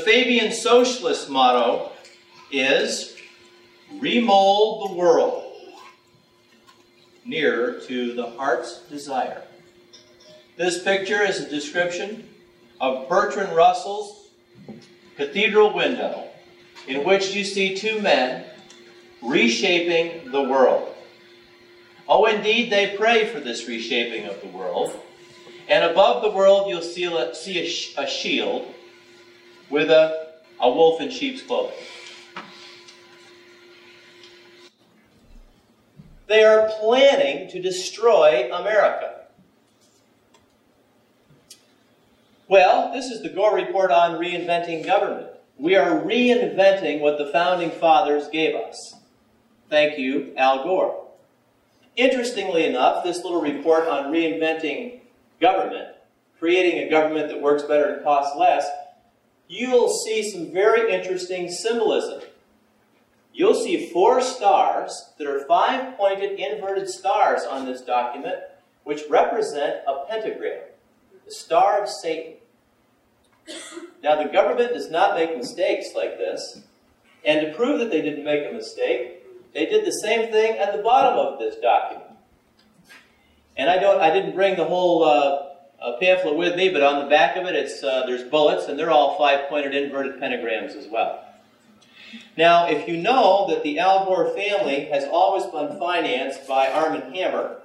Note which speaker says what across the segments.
Speaker 1: Fabian Socialist motto is, remold the world nearer to the heart's desire. This picture is a description of Bertrand Russell's cathedral window, in which you see two men reshaping the world. Oh, indeed, they pray for this reshaping of the world. And above the world, you'll see a shield with a wolf in sheep's clothing. They are planning to destroy America. Well, this is the Gore Report on Reinventing Government. We are reinventing what the Founding Fathers gave us. Thank you, Al Gore. Interestingly enough, this little report on reinventing government, creating a government that works better and costs less, you'll see some very interesting symbolism. You'll see 4 stars that are 5-pointed inverted stars on this document, which represent a pentagram, the Star of Satan. Now, the government does not make mistakes like this, and to prove that they didn't make a mistake, they did the same thing at the bottom of this document. And I didn't bring the whole pamphlet with me, but on the back of it, there's bullets, and they're all 5-pointed inverted pentagrams as well. Now, if you know that the Al Gore family has always been financed by Armand Hammer,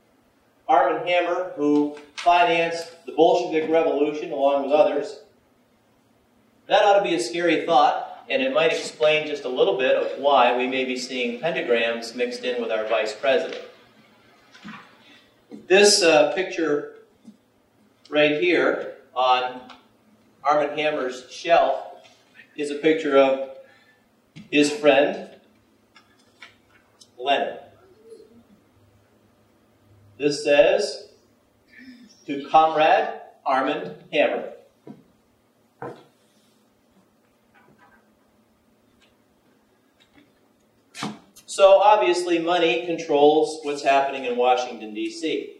Speaker 1: who financed the Bolshevik Revolution along with others, that ought to be a scary thought, and it might explain just a little bit of why we may be seeing pentagrams mixed in with our vice president. This picture right here on Armand Hammer's shelf is a picture of his friend, Lenin. This says, to Comrade Armand Hammer. So obviously money controls what's happening in Washington, D.C.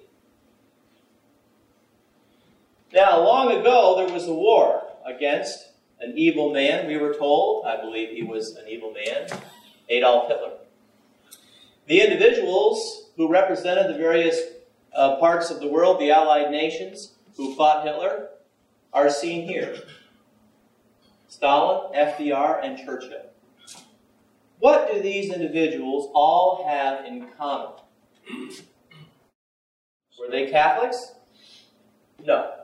Speaker 1: Now, long ago, there was a war against an evil man, we were told. I believe he was an evil man, Adolf Hitler. The individuals who represented the various parts of the world, the Allied nations, who fought Hitler, are seen here. Stalin, FDR, and Churchill. What do these individuals all have in common? Were they Catholics? No.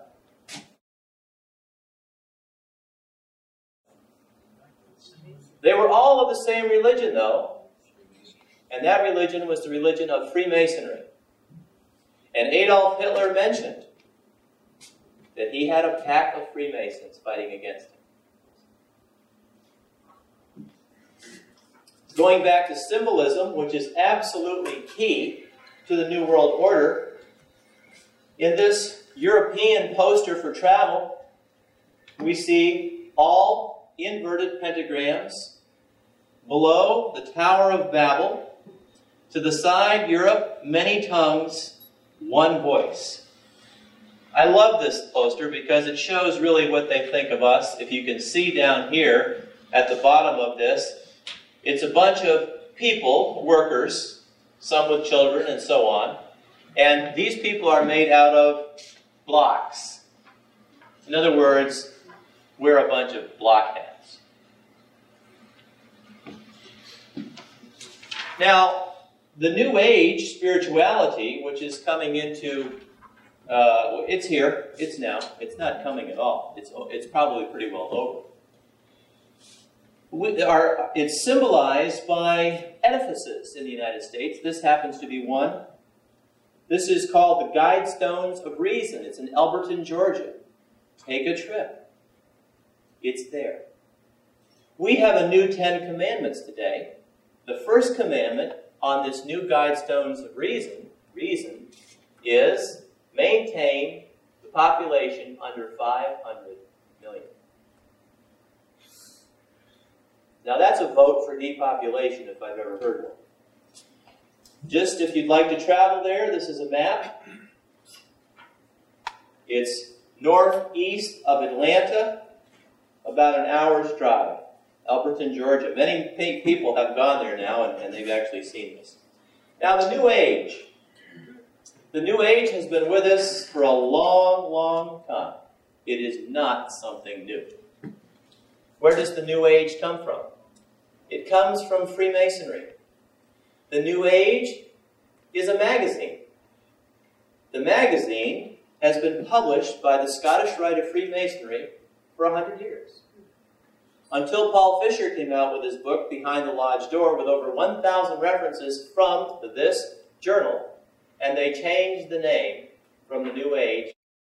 Speaker 1: They were all of the same religion, though, and that religion was the religion of Freemasonry. And Adolf Hitler mentioned that he had a pack of Freemasons fighting against him. Going back to symbolism, which is absolutely key to the New World Order, in this European poster for travel, we see all inverted pentagrams. Below, the Tower of Babel. To the side, Europe, many tongues, one voice. I love this poster because it shows really what they think of us. If you can see down here at the bottom of this, it's a bunch of people, workers, some with children and so on. And these people are made out of blocks. In other words, we're a bunch of blockheads. Now, the New Age spirituality, which is coming into, it's here, it's now, it's not coming at all. It's probably pretty well over. It's symbolized by edifices in the United States. This happens to be one. This is called the Guidestones of Reason. It's in Elberton, Georgia. Take a trip. It's there. We have a new 10 Commandments today. The first commandment on this new Guidestones of Reason is maintain the population under 500 million. Now that's a vote for depopulation if I've ever heard one. Just if you'd like to travel there, this is a map. It's northeast of Atlanta, about an hour's drive. Alberton, Georgia. Many people have gone there now, and they've actually seen this. Now, the New Age. The New Age has been with us for a long, long time. It is not something new. Where does the New Age come from? It comes from Freemasonry. The New Age is a magazine. The magazine has been published by the Scottish Rite of Freemasonry for 100 years. Until Paul Fisher came out with his book, Behind the Lodge Door, with over 1,000 references from this journal, and they changed the name from the New Age.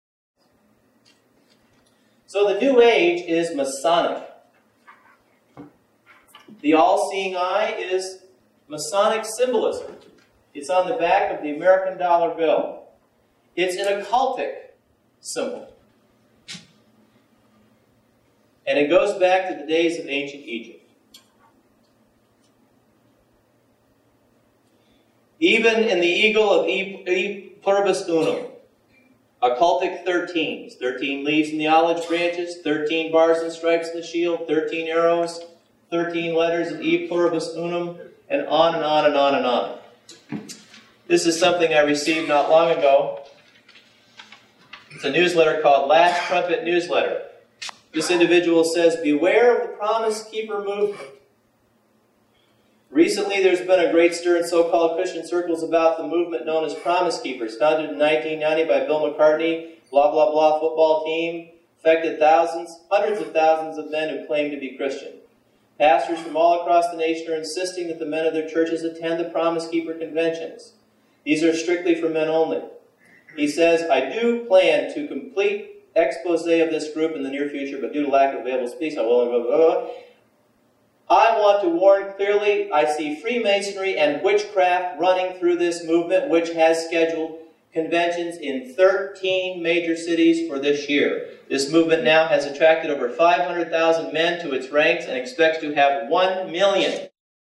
Speaker 1: So the New Age is Masonic. The all-seeing eye is Masonic symbolism. It's on the back of the American dollar bill. It's an occultic symbol. And it goes back to the days of ancient Egypt. Even in the eagle of E Pluribus Unum, occultic 13s, 13 leaves in the olive branches, 13 bars and stripes in the shield, 13 arrows, 13 letters of E Pluribus Unum, and on and on and on and on. This is something I received not long ago. It's a newsletter called Last Trumpet Newsletter. This individual says, beware of the Promise Keeper movement. Recently, there's been a great stir in so-called Christian circles about the movement known as Promise Keepers, founded in 1990 by Bill McCartney, blah, blah, blah, football team, affected thousands, hundreds of thousands of men who claim to be Christian. Pastors from all across the nation are insisting that the men of their churches attend the Promise Keeper conventions. These are strictly for men only. He says, I do plan to complete expose of this group in the near future, but due to lack of available space, I will go. I want to warn clearly, I see Freemasonry and witchcraft running through this movement, which has scheduled conventions in 13 major cities for this year. This movement now has attracted over 500,000 men to its ranks and expects to have 1 million.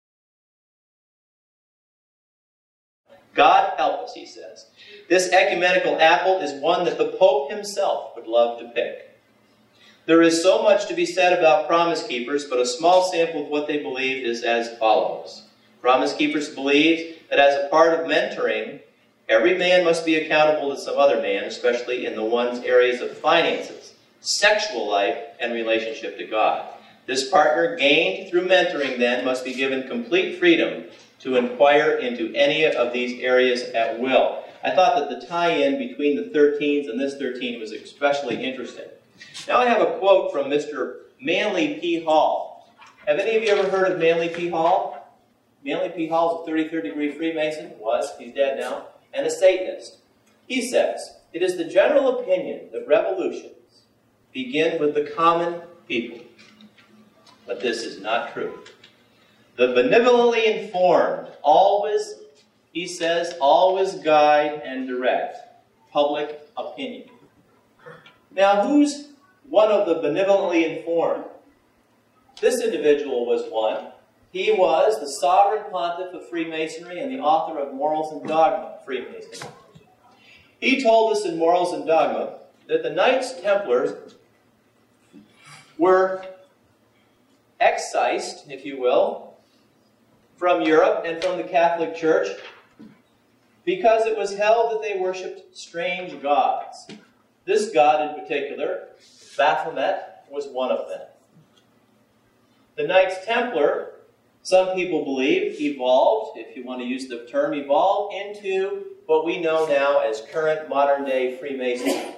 Speaker 1: God help us, he says. This ecumenical apple is one that the Pope himself would love to pick. There is so much to be said about Promise Keepers, but a small sample of what they believe is as follows. Promise Keepers believe that as a part of mentoring, every man must be accountable to some other man, especially in the one's areas of finances, sexual life, and relationship to God. This partner gained through mentoring, then, must be given complete freedom to inquire into any of these areas at will. I thought that the tie-in between the 13s and this 13 was especially interesting. Now I have a quote from Mr. Manly P. Hall. Have any of you ever heard of Manly P. Hall? Manly P. Hall is a 33rd degree Freemason, he's dead now, and a Satanist. He says, it is the general opinion that revolutions begin with the common people. But this is not true. The benevolently informed always, he says, always guide and direct public opinion. Now, who's one of the benevolently informed? This individual was one. He was the sovereign pontiff of Freemasonry and the author of Morals and Dogma, Freemasonry. He told us in Morals and Dogma that the Knights Templars were excised, if you will, from Europe and from the Catholic Church because it was held that they worshipped strange gods. This god in particular, Baphomet, was one of them. The Knights Templar, some people believe, evolved, if you want to use the term evolved, into what we know now as current modern-day Freemasonry.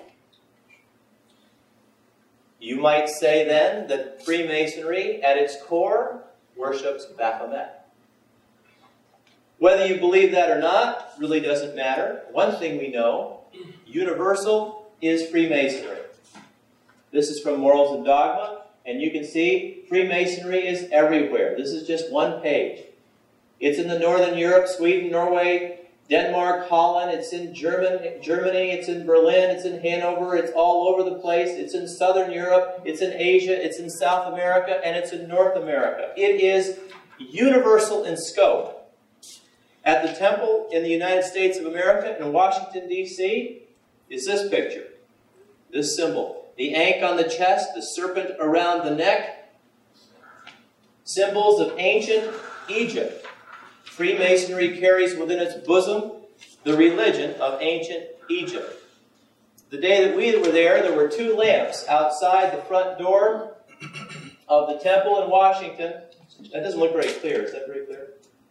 Speaker 1: You might say then that Freemasonry, at its core, worships Baphomet. Whether you believe that or not really doesn't matter. One thing we know, universal is Freemasonry. This is from Morals and Dogma, and you can see Freemasonry is everywhere. This is just one page. It's in the Northern Europe, Sweden, Norway, Denmark, Holland. It's in Germany. It's in Berlin. It's in Hanover. It's all over the place. It's in Southern Europe. It's in Asia. It's in South America. And it's in North America. It is universal in scope. At the temple in the United States of America in Washington, D.C., is this picture, this symbol. the ankh on the chest, the serpent around the neck, symbols of ancient Egypt. Freemasonry carries within its bosom the religion of ancient Egypt. The day that we were there were 2 lamps outside the front door of the temple in Washington. That doesn't look very clear. Is that very clear?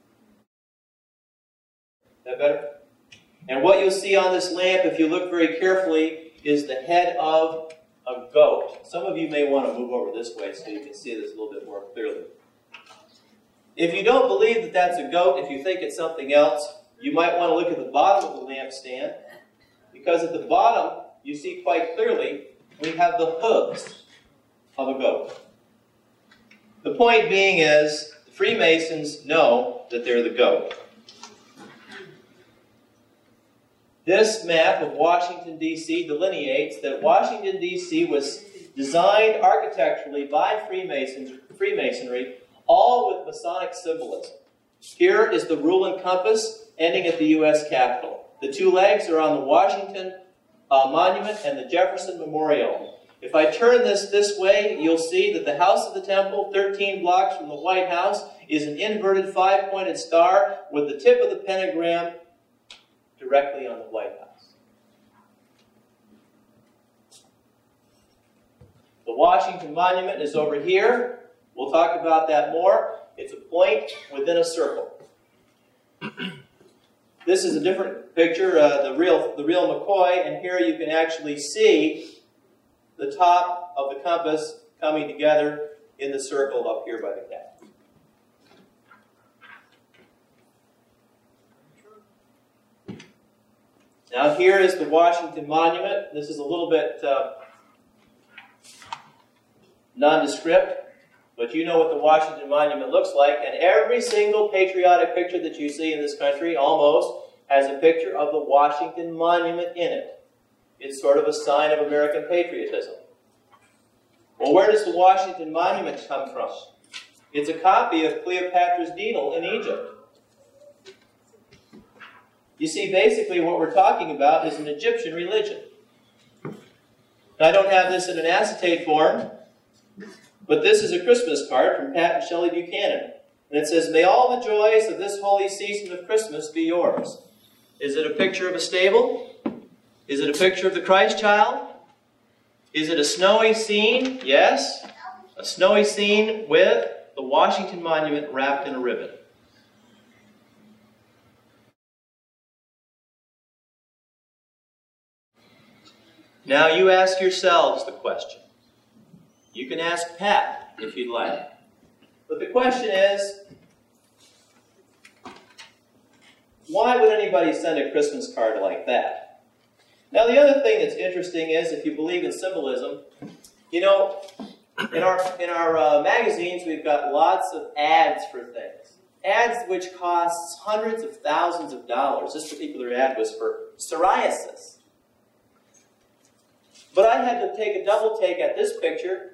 Speaker 1: Is that better? And what you'll see on this lamp, if you look very carefully, is the head of a goat. Some of you may want to move over this way so you can see this a little bit more clearly. If you don't believe that that's a goat, if you think it's something else, you might want to look at the bottom of the lampstand, because at the bottom, you see quite clearly, we have the hooves of a goat. The point being is, the Freemasons know that they're the goat. This map of Washington, D.C. delineates that Washington, D.C. was designed architecturally by Freemasonry, all with Masonic symbolism. Here is the rule and compass ending at the U.S. Capitol. The 2 legs are on the Washington Monument and the Jefferson Memorial. If I turn this way, you'll see that the House of the Temple, 13 blocks from the White House, is an inverted 5-pointed star with the tip of the pentagram directly on the White House. The Washington Monument is over here. We'll talk about that more. It's a point within a circle. This is a different picture, the real McCoy, and here you can actually see the top of the compass coming together in the circle up here by the cap. Now here is the Washington Monument. This is a little bit nondescript, but you know what the Washington Monument looks like, and every single patriotic picture that you see in this country, almost, has a picture of the Washington Monument in it. It's sort of a sign of American patriotism. Well, where does the Washington Monument come from? It's a copy of Cleopatra's Needle in Egypt. You see, basically what we're talking about is an Egyptian religion. I don't have this in an acetate form, but this is a Christmas card from Pat and Shelley Buchanan. And it says, "May all the joys of this holy season of Christmas be yours." Is it a picture of a stable? Is it a picture of the Christ child? Is it a snowy scene? Yes. A snowy scene with the Washington Monument wrapped in a ribbon. Now you ask yourselves the question. You can ask Pat if you'd like. But the question is, why would anybody send a Christmas card like that? Now the other thing that's interesting is, if you believe in symbolism, you know, in our magazines we've got lots of ads for things. Ads which cost hundreds of thousands of dollars. This particular ad was for psoriasis. But I had to take a double take at this picture.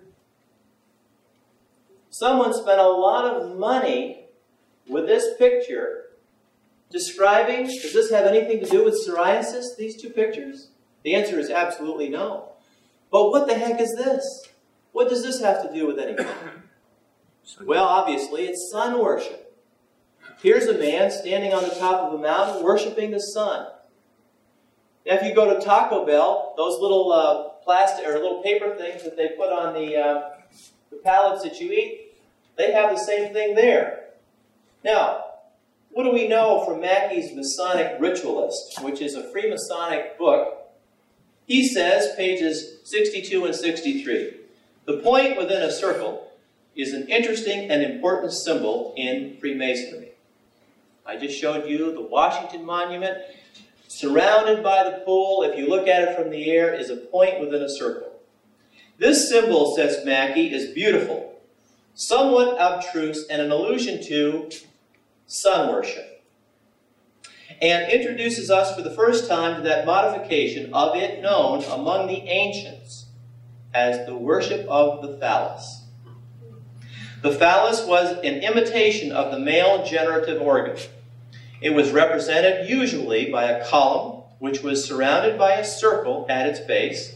Speaker 1: Someone spent a lot of money with this picture describing, does this have anything to do with psoriasis, these 2 pictures? The answer is absolutely no. But what the heck is this? What does this have to do with anything? Well, obviously, it's sun worship. Here's a man standing on the top of a mountain worshiping the sun. Now, if you go to Taco Bell, those little plastic or little paper things that they put on the pallets that you eat, they have the same thing there. Now, what do we know from Mackey's Masonic Ritualist, which is a Freemasonic book? He says, pages 62 and 63, the point within a circle is an interesting and important symbol in Freemasonry. I just showed you the Washington Monument. Surrounded by the pool, if you look at it from the air, is a point within a circle. This symbol, says Mackey, is beautiful, somewhat obtruse, and an allusion to sun worship, and introduces us for the first time to that modification of it known among the ancients as the worship of the phallus. The phallus was an imitation of the male generative organ. It was represented usually by a column which was surrounded by a circle at its base,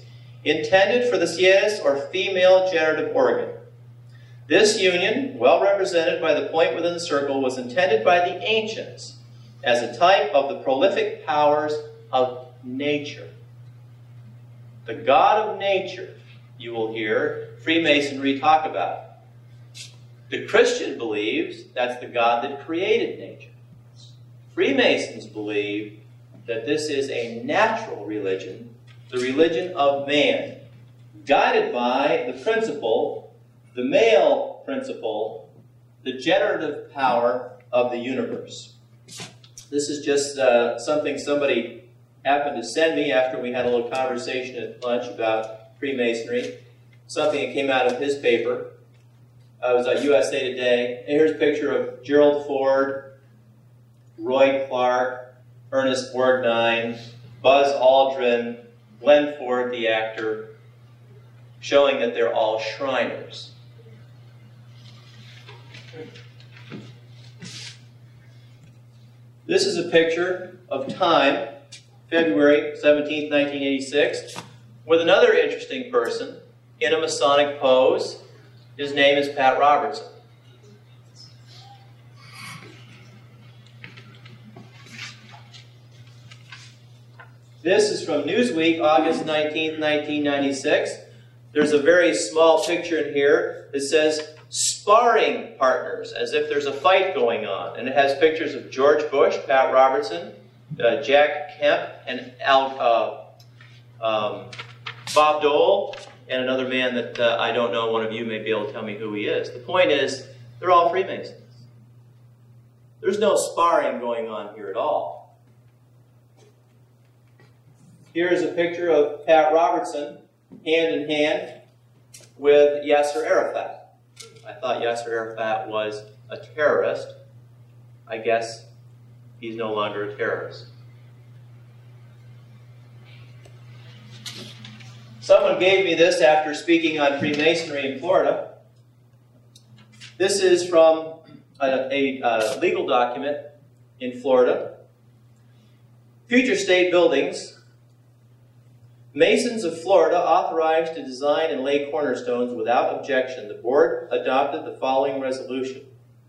Speaker 1: intended for the Sietis, or female generative organ. This union, well represented by the point within the circle, was intended by the ancients as a type of the prolific powers of nature. The God of nature, you will hear Freemasonry talk about. The Christian believes that's the God that created nature. Freemasons believe that this is a natural religion, the religion of man, guided by the principle, the male principle, the generative power of the universe. This is just something somebody happened to send me after we had a little conversation at lunch about Freemasonry. Something that came out of his paper. It was at USA Today. And here's a picture of Gerald Ford, Roy Clark, Ernest Borgnine, Buzz Aldrin, Glenn Ford, the actor, showing that they're all Shriners. This is a picture of Time, February 17, 1986, with another interesting person in a Masonic pose. His name is Pat Robertson. This is from Newsweek, August 19, 1996. There's a very small picture in here that says sparring partners, as if there's a fight going on. And it has pictures of George Bush, Pat Robertson, Jack Kemp, and Bob Dole, and another man that I don't know. One of you may be able to tell me who he is. The point is, they're all Freemasons. There's no sparring going on here at all. Here's a picture of Pat Robertson, hand in hand, with Yasser Arafat. I thought Yasser Arafat was a terrorist. I guess he's no longer a terrorist. Someone gave me this after speaking on Freemasonry in Florida. This is from a legal document in Florida. Future state buildings. Masons of Florida authorized to design and lay cornerstones without objection. The board adopted the following resolution.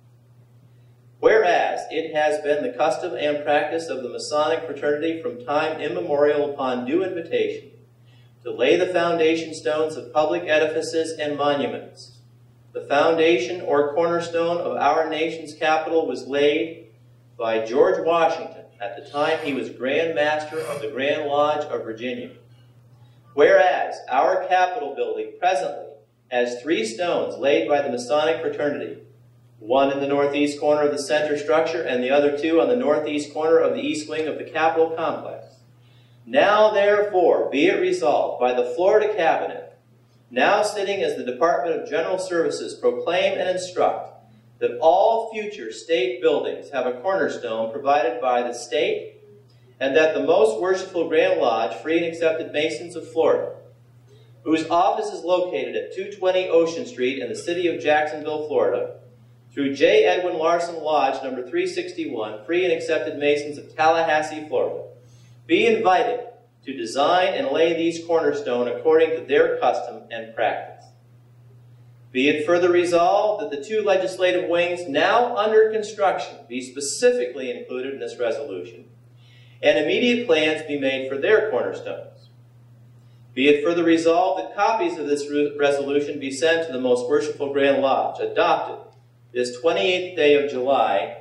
Speaker 1: Whereas it has been the custom and practice of the Masonic fraternity from time immemorial upon due invitation to lay the foundation stones of public edifices and monuments. The foundation or cornerstone of our nation's capital was laid by George Washington at the time he was Grand Master of the Grand Lodge of Virginia. Whereas our Capitol building presently has 3 stones laid by the Masonic fraternity, one in the northeast corner of the center structure and the other 2 on the northeast corner of the east wing of the Capitol complex. Now therefore be it resolved by the Florida Cabinet, now sitting as the Department of General Services, proclaim and instruct that all future state buildings have a cornerstone provided by the state, and that the Most Worshipful Grand Lodge, Free and Accepted Masons of Florida, whose office is located at 220 Ocean Street in the city of Jacksonville, Florida, through J. Edwin Larson Lodge, number 361, Free and Accepted Masons of Tallahassee, Florida, be invited to design and lay these cornerstones according to their custom and practice. Be it further resolved that the 2 legislative wings now under construction be specifically included in this resolution, and immediate plans be made for their cornerstones. Be it further resolved that copies of this resolution be sent to the Most Worshipful Grand Lodge, adopted this 28th day of July,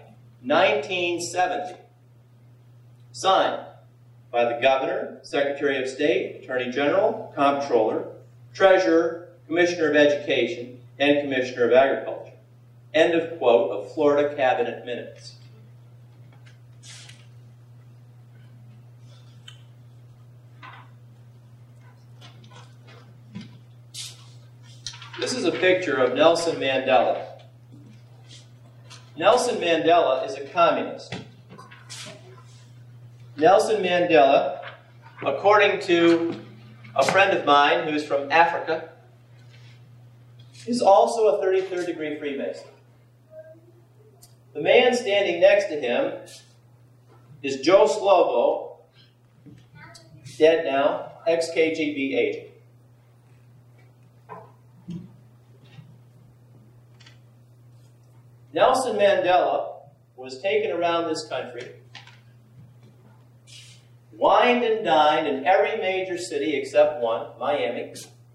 Speaker 1: 1970. Signed by the Governor, Secretary of State, Attorney General, Comptroller, Treasurer, Commissioner of Education, and Commissioner of Agriculture. End of quote of Florida Cabinet Minutes. This is a picture of Nelson Mandela. Nelson Mandela is a communist. Nelson Mandela, according to a friend of mine who's from Africa, is also a 33rd degree Freemason. The man standing next to him is Joe Slovo, dead now, ex-KGB agent. Nelson Mandela was taken around this country, wined and dined in every major city except one, Miami.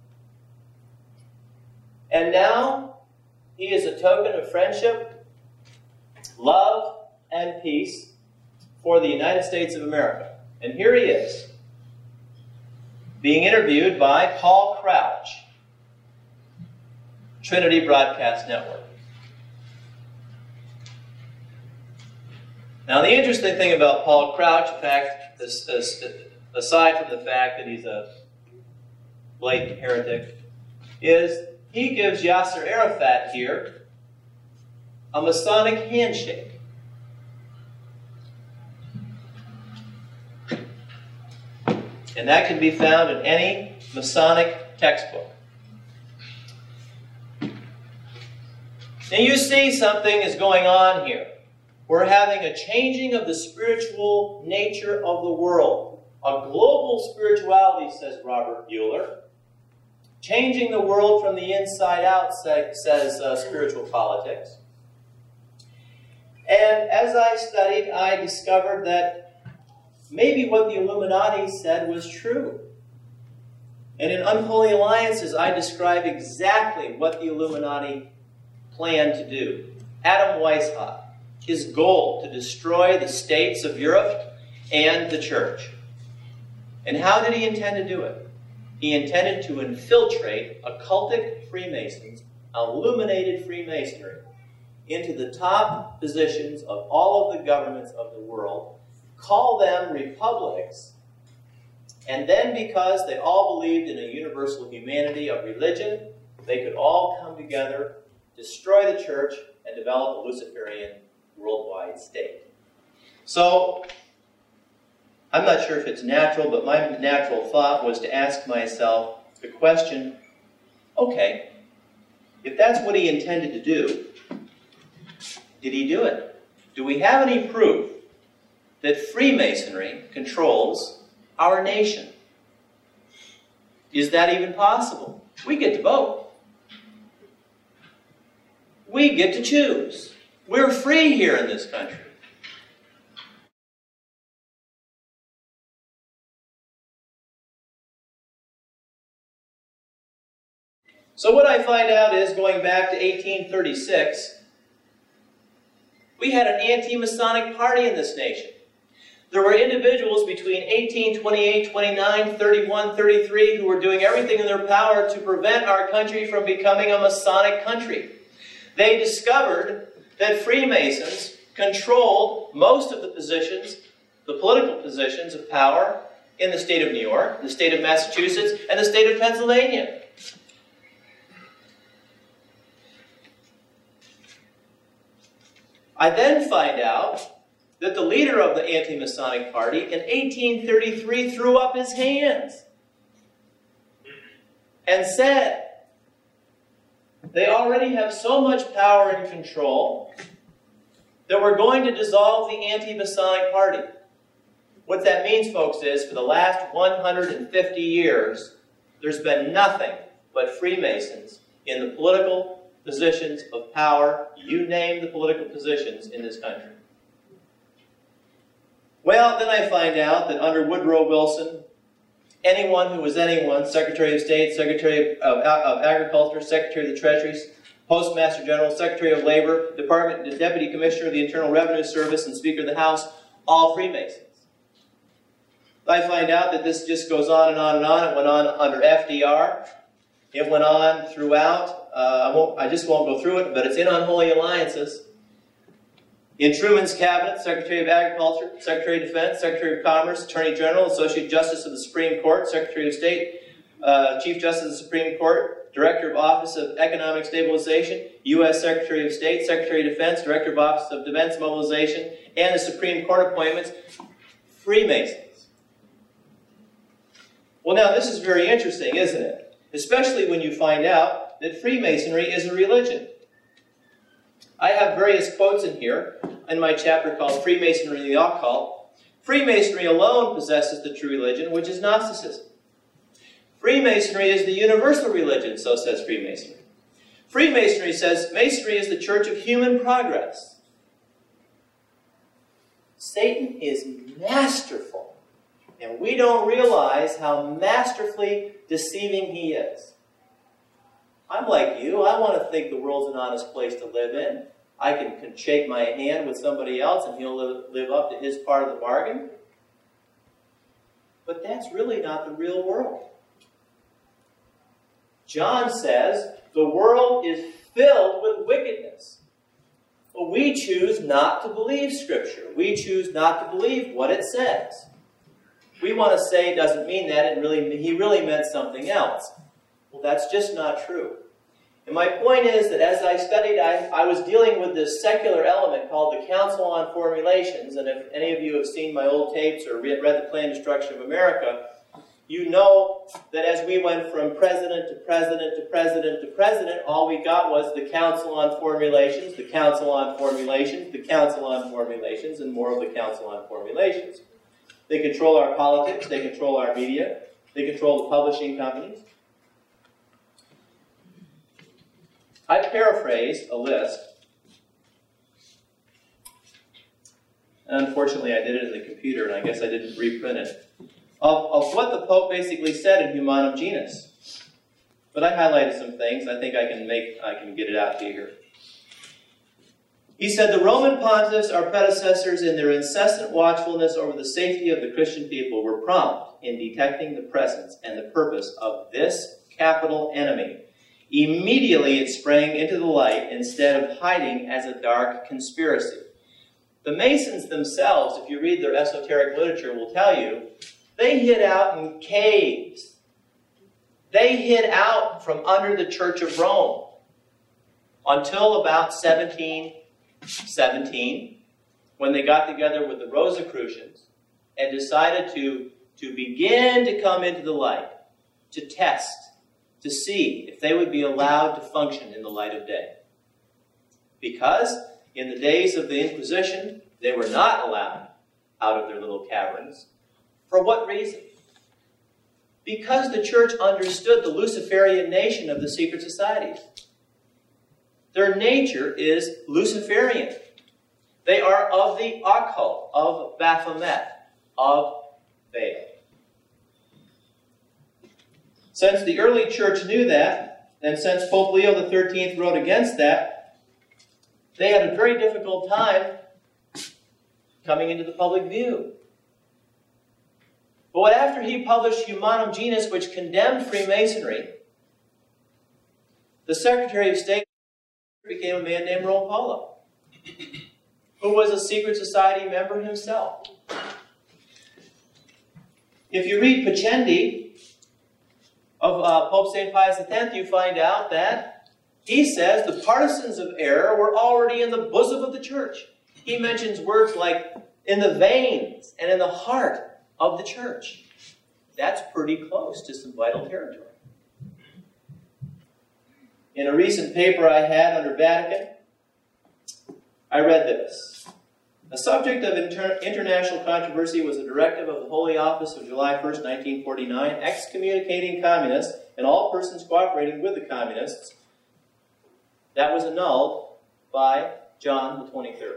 Speaker 1: And now he is a token of friendship, love, and peace for the United States of America. And here he is, being interviewed by Paul Crouch, Trinity Broadcast Network. Now, the interesting thing about Paul Crouch, in fact, aside from the fact that he's a blatant heretic, is he gives Yasser Arafat here a Masonic handshake. And that can be found in any Masonic textbook. Now you see something is going on here. We're having a changing of the spiritual nature of the world. A global spirituality, says Robert Buehler. Changing the world from the inside out, says spiritual politics. And as I studied, I discovered that maybe what the Illuminati said was true. And in Unholy Alliances, I describe exactly what the Illuminati planned to do. Adam Weishaupt, his goal to destroy the states of Europe and the church. And how did he intend to do it? He intended to infiltrate occultic Freemasons, illuminated Freemasonry, into the top positions of all of the governments of the world, call them republics, and then because they all believed in a universal humanity of religion, they could all come together, destroy the church, and develop a Luciferian worldwide state. So, I'm not sure if it's natural, but my natural thought was to ask myself the question, okay, if that's what he intended to do, did he do it? Do we have any proof that Freemasonry controls our nation? Is that even possible? We get to vote. We get to choose. We're free here in this country. So what I find out is, going back to 1836, we had an anti-Masonic party in this nation. There were individuals between 1828, 29, 31, 33 who were doing everything in their power to prevent our country from becoming a Masonic country. They discovered that Freemasons controlled most of the positions, the political positions of power in the state of New York, the state of Massachusetts, and the state of Pennsylvania. I then find out that the leader of the anti-Masonic party in 1833 threw up his hands and said, they already have so much power and control that we're going to dissolve the anti-Masonic party. What that means, folks, is for the last 150 years, there's been nothing but Freemasons in the political positions of power. You name the political positions in this country. Well, then I find out that under Woodrow Wilson, anyone who was anyone, Secretary of State, Secretary of Agriculture, Secretary of the Treasury, Postmaster General, Secretary of Labor, Deputy Commissioner of the Internal Revenue Service, and Speaker of the House, all Freemasons. I find out that this just goes on and on and on. It went on under FDR. It went on throughout. I just won't go through it, but it's in Unholy Alliances. In Truman's cabinet, Secretary of Agriculture, Secretary of Defense, Secretary of Commerce, Attorney General, Associate Justice of the Supreme Court, Secretary of State, Chief Justice of the Supreme Court, Director of Office of Economic Stabilization, U.S. Secretary of State, Secretary of Defense, Director of Office of Defense Mobilization, and the Supreme Court appointments, Freemasons. Well, now this is very interesting, isn't it? Especially when you find out that Freemasonry is a religion. I have various quotes in here in my chapter called Freemasonry and the Occult. Freemasonry alone possesses the true religion, which is Gnosticism. Freemasonry is the universal religion, so says Freemasonry. Freemasonry says Masonry is the church of human progress. Satan is masterful, and we don't realize how masterfully deceiving he is. I'm like you. I want to think the world's an honest place to live in. I can shake my hand with somebody else and he'll live up to his part of the bargain. But that's really not the real world. John says the world is filled with wickedness. But we choose not to believe Scripture. We choose not to believe what it says. We want to say it doesn't mean that, he really meant something else. Well, that's just not true. And my point is that as I studied, I was dealing with this secular element called the Council on Formulations. And if any of you have seen my old tapes or read the Planned Destruction of America, you know that as we went from president to president to president to president, all we got was the Council on Formulations, the Council on Formulations, the Council on Formulations, and more of the Council on Formulations. They control our politics, they control our media, they control the publishing companies. I paraphrased a list. Unfortunately, I did it in the computer, and I guess I didn't reprint it, of what the Pope basically said in Humanum Genus. But I highlighted some things. I think I can get it out to you here. He said, the Roman pontiffs, our predecessors, in their incessant watchfulness over the safety of the Christian people, were prompt in detecting the presence and the purpose of this capital enemy. Immediately it sprang into the light instead of hiding as a dark conspiracy. The Masons themselves, if you read their esoteric literature, will tell you, they hid out in caves. They hid out from under the Church of Rome until about 1717, when they got together with the Rosicrucians and decided to begin to come into the light, to test, to see if they would be allowed to function in the light of day. Because in the days of the Inquisition, they were not allowed out of their little caverns. For what reason? Because the church understood the Luciferian nation of the secret societies. Their nature is Luciferian. They are of the occult, of Baphomet, of Baal. Since the early church knew that, and since Pope Leo XIII wrote against that, they had a very difficult time coming into the public view. But after he published Humanum Genus, which condemned Freemasonry, the Secretary of State became a man named Rompolo, who was a secret society member himself. If you read Pacendi of Pope St. Pius X, you find out that he says the partisans of error were already in the bosom of the church. He mentions words like in the veins and in the heart of the church. That's pretty close to some vital territory. In a recent paper I had under Vatican, I read this. The subject of international controversy was a directive of the Holy Office of July 1st, 1949, excommunicating communists and all persons cooperating with the communists. That was annulled by John the 23rd.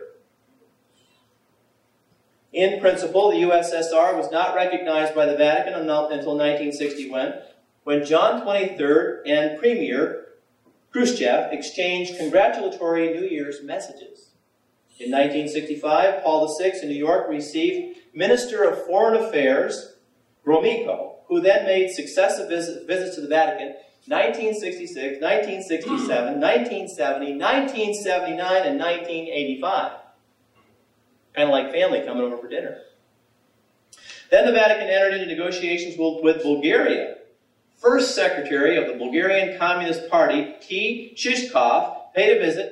Speaker 1: In principle, the USSR was not recognized by the Vatican until 1961, when John 23rd and Premier Khrushchev exchanged congratulatory New Year's messages. In 1965, Paul VI in New York received Minister of Foreign Affairs, Gromyko, who then made successive visits to the Vatican, 1966, 1967, 1970, 1979, and 1985. Kind of like family coming over for dinner. Then the Vatican entered into negotiations with Bulgaria. First Secretary of the Bulgarian Communist Party, T. Shishkov, paid a visit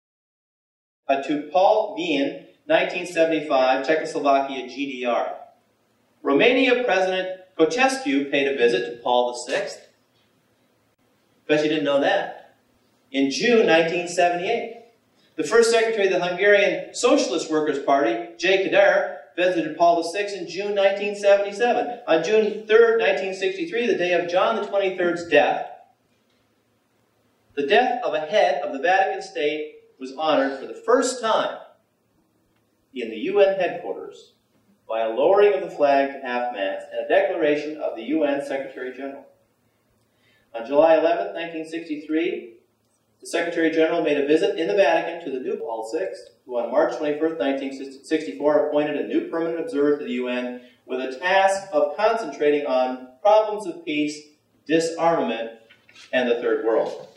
Speaker 1: to Paul Bien, 1975, Czechoslovakia, GDR. Romania President Ceausescu paid a visit to Paul VI. Bet you didn't know that. In June 1978. The first secretary of the Hungarian Socialist Workers' Party, J. Kadar, visited Paul VI in June 1977. On June 3rd, 1963, the day of John the 23rd's death, The death of a head of the Vatican State was honored for the first time in the UN headquarters by a lowering of the flag to half-mast and a declaration of the UN Secretary General. On July 11, 1963, the Secretary General made a visit in the Vatican to the new Paul VI, who on March 21, 1964, appointed a new permanent observer to the UN with a task of concentrating on problems of peace, disarmament, and the Third World.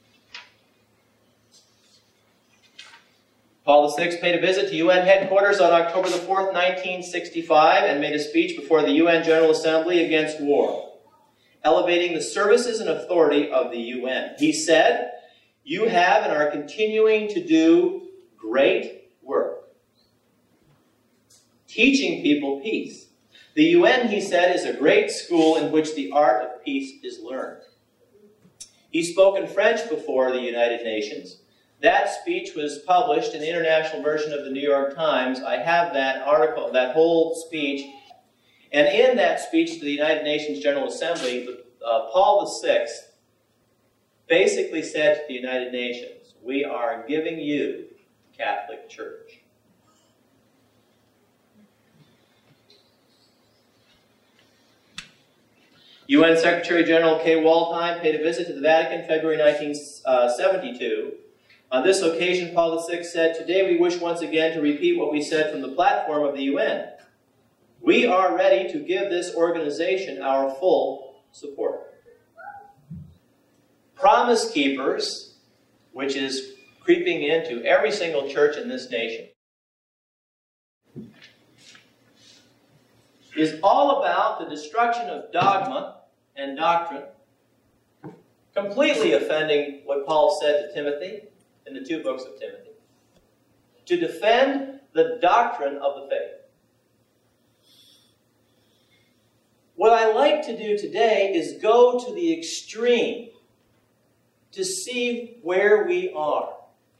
Speaker 1: Paul VI paid a visit to UN headquarters on October the 4th, 1965, and made a speech before the UN General Assembly against war, elevating the services and authority of the UN. He said, "You have and are continuing to do great work, teaching people peace. The UN," he said, "is a great school in which the art of peace is learned." He spoke in French before the United Nations. That speech was published in the international version of the New York Times. I have that article, that whole speech. And in that speech to the United Nations General Assembly, Paul VI basically said to the United Nations, "We are giving you Catholic Church." UN Secretary General Kay Waldheim paid a visit to the Vatican in February 1972. On this occasion, Paul VI said, "Today we wish once again to repeat what we said from the platform of the UN. We are ready to give this organization our full support." Promise Keepers, which is creeping into every single church in this nation, is all about the destruction of dogma and doctrine, completely offending what Paul said to Timothy in the 2 books of Timothy, to defend the doctrine of the faith. What I like to do today is go to the extreme to see where we are,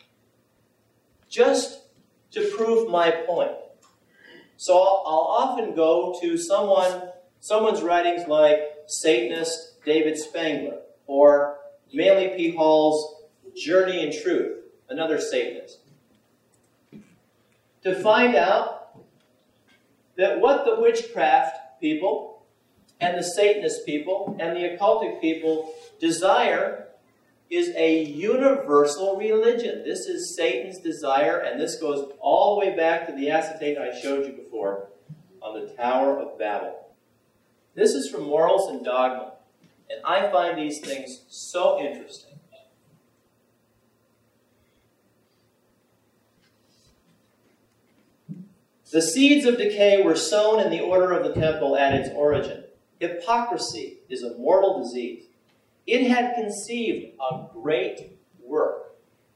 Speaker 1: just to prove my point. So I'll often go to someone's writings like Satanist David Spangler, or Manly P. Hall's Journey in Truth, another Satanist, to find out that what the witchcraft people and the Satanist people and the occultic people desire is a universal religion. This is Satan's desire, and this goes all the way back to the acetate I showed you before on the Tower of Babel. This is from Morals and Dogma, and I find these things so interesting. The seeds of decay were sown in the order of the temple at its origin. Hypocrisy is a mortal disease. It had conceived a great work.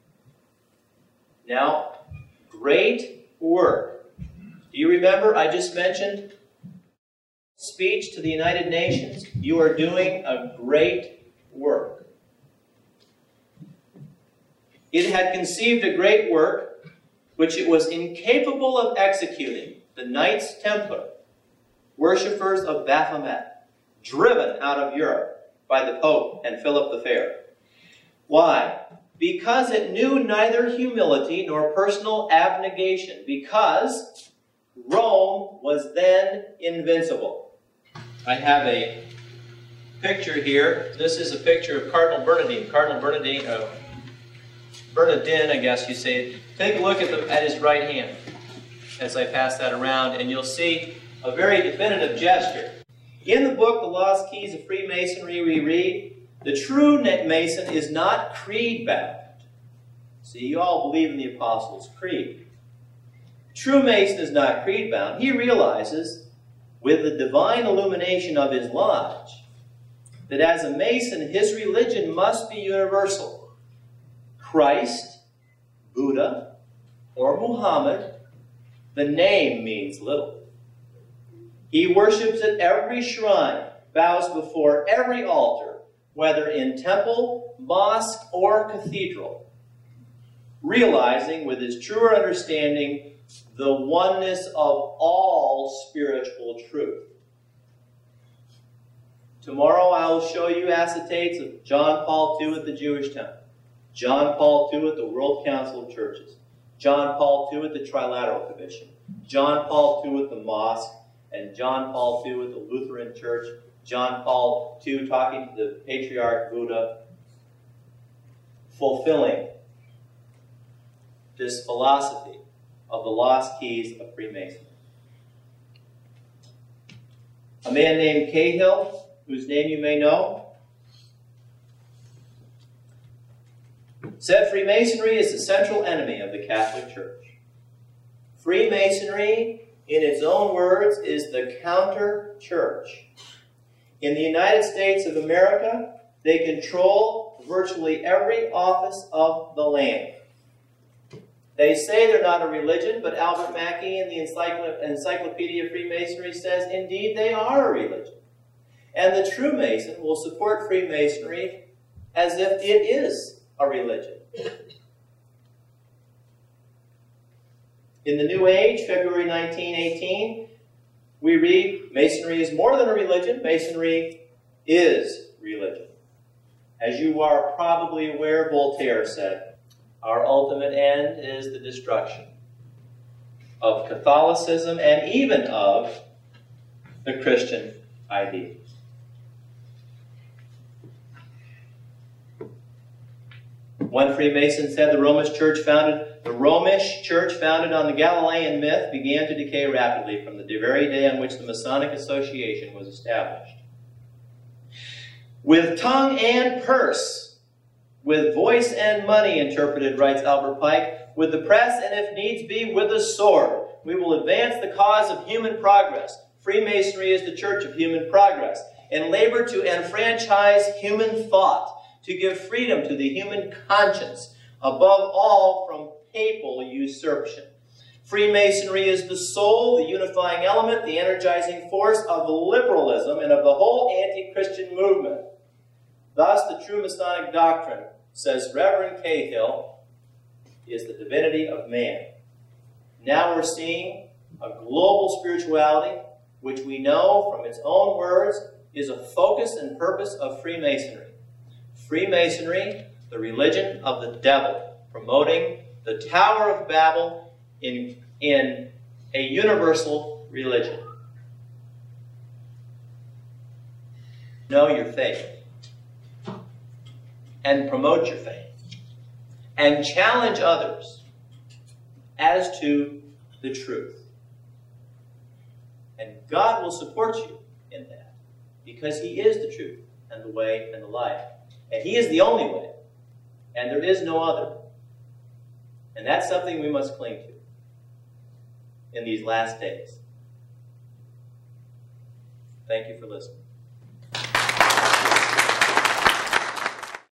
Speaker 1: Now, great work. Do you remember I just mentioned speech to the United Nations? You are doing a great work. It had conceived a great work which it was incapable of executing. The Knights Templar, worshippers of Baphomet, driven out of Europe by the Pope and Philip the Fair. Why? Because it knew neither humility nor personal abnegation, because Rome was then invincible. I have a picture here. This is a picture of Cardinal Bernardin. Bernardin, I guess you say. Take a look at his right hand as I pass that around, and you'll see a very definitive gesture. In the book, The Lost Keys of Freemasonry, we read, the true Mason is not creed-bound. See, you all believe in the Apostles' Creed. True Mason is not creed-bound. He realizes, with the divine illumination of his lodge, that as a Mason, his religion must be universal. Christ, Buddha, or Muhammad, the name means little. He worships at every shrine, bows before every altar, whether in temple, mosque, or cathedral, realizing with his truer understanding the oneness of all spiritual truth. Tomorrow I will show you acetates of John Paul II at the Jewish Temple. John Paul II at the World Council of Churches, John Paul II at the Trilateral Commission, John Paul II at the Mosque, and John Paul II at the Lutheran Church, John Paul II talking to the Patriarch Buddha, fulfilling this philosophy of the lost keys of Freemasonry. A man named Cahill, whose name you may know, said Freemasonry is the central enemy of the Catholic Church. Freemasonry, in its own words, is the counter-church. In the United States of America, they control virtually every office of the land. They say they're not a religion, but Albert Mackey in the Encyclopedia of Freemasonry says, indeed, they are a religion. And the true Mason will support Freemasonry as if it is a religion. In the New Age, February 1918, we read, Masonry is more than a religion. Masonry is religion. As you are probably aware, Voltaire said, our ultimate end is the destruction of Catholicism and even of the Christian ideals. One Freemason said the Romish church founded on the Galilean myth began to decay rapidly from the very day on which the Masonic Association was established. With tongue and purse, with voice and money, interpreted, writes Albert Pike, with the press and if needs be, with a sword, we will advance the cause of human progress. Freemasonry is the church of human progress, and labor to enfranchise human thought, to give freedom to the human conscience, above all from papal usurpation. Freemasonry is the soul, the unifying element, the energizing force of liberalism and of the whole anti-Christian movement. Thus, the true Masonic doctrine, says Reverend Cahill, is the divinity of man. Now we're seeing a global spirituality, which we know from its own words is a focus and purpose of Freemasonry. Freemasonry, the religion of the devil, promoting the Tower of Babel in a universal religion. Know your faith and promote your faith and challenge others as to the truth. And God will support you in that because He is the truth and the way and the life. And He is the only way, and there is no other. And that's something we must cling to in these last days. Thank you for listening.